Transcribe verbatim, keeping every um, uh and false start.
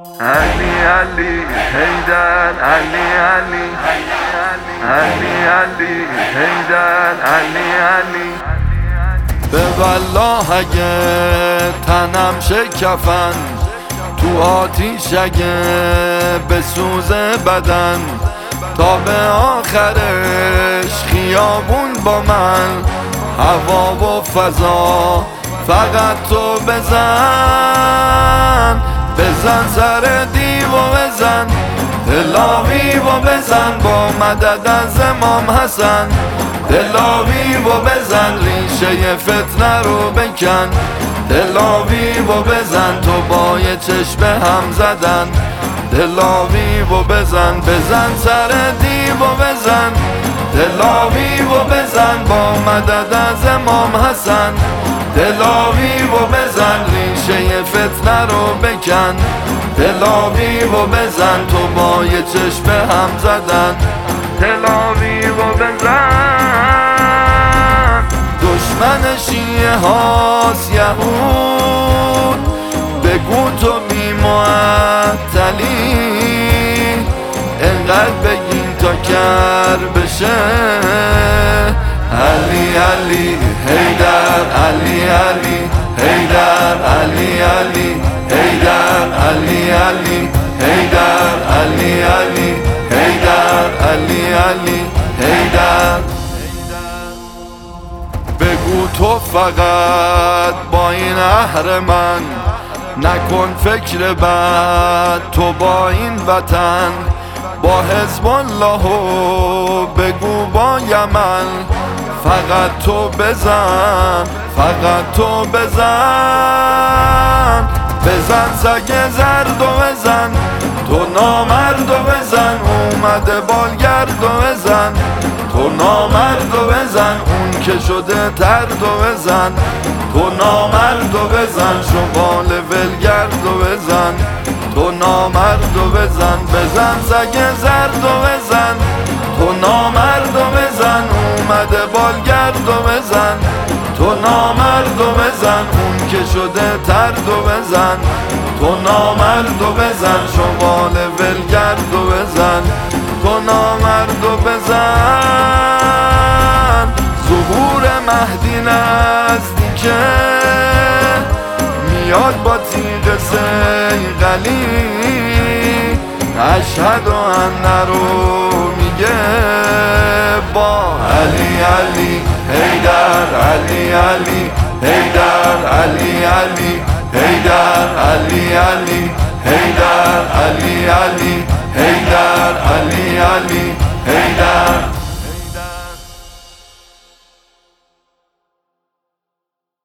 علی علی حیدر علی علی علی علی حیدر علی علی. به والله اگه تنم شکفن، تو آتیش اگه بسوزه بدن، تا به آخرش خیابون با من، هوا و فضا فقط تو بزن. بزن سر دیو و بزن دلاوی و بزن، با مدد از امام حسن. دلاوی و بزن ریشه فتنه رو بکن، دلاوی و بزن تو با یه چشم هم زدن. دلاوی و بزن بزن سر دیو و بزن، دلاوی و بزن با مدد از امام حسن. دلاوی و بزن ریشه فتنه رو بکن، دلاوی و بزن تو با یه چشم هم زدن. دلاوی و بزن دشمن شیعه هاست یهود، بگو تو بی معطلی، انقدر بگین تا کر بشه. علی علی حیدر علی علی حیدر علی علی حیدر علی علی حیدر علی علی حیدر علی علی حیدر. بگو تو فقط با این اهرمن، نکن فکر بد تو با این وطن. با حزب الله و بگو با یمن، فقط تو بزن فقط تو بزن. بزن سگ زرد و بزن تو نامرد و بزن، اومده بالگرد و بزن تو نامرد و بزن. اون که شده ترد و بزن تو نامرد و بزن، شغال ولگرد و بزن تو نامرد و بزن. بزن سگ زرد و بزن تو نامرد و بزن، اومده بالگرد و بزن تو نامرد و بزن. اون که شده ترد و بزن تو نامرد و بزن، شغال ولگرد و بزن تو نامرد و بزن. ظهور مهدی نزدیکه، میاد با تیغ صیقلی، اشهد ان رو میگه با علی علی حیدر علی علی حیدر علی علی حیدر علی علی حیدر علی علی حیدر علی علی حیدر.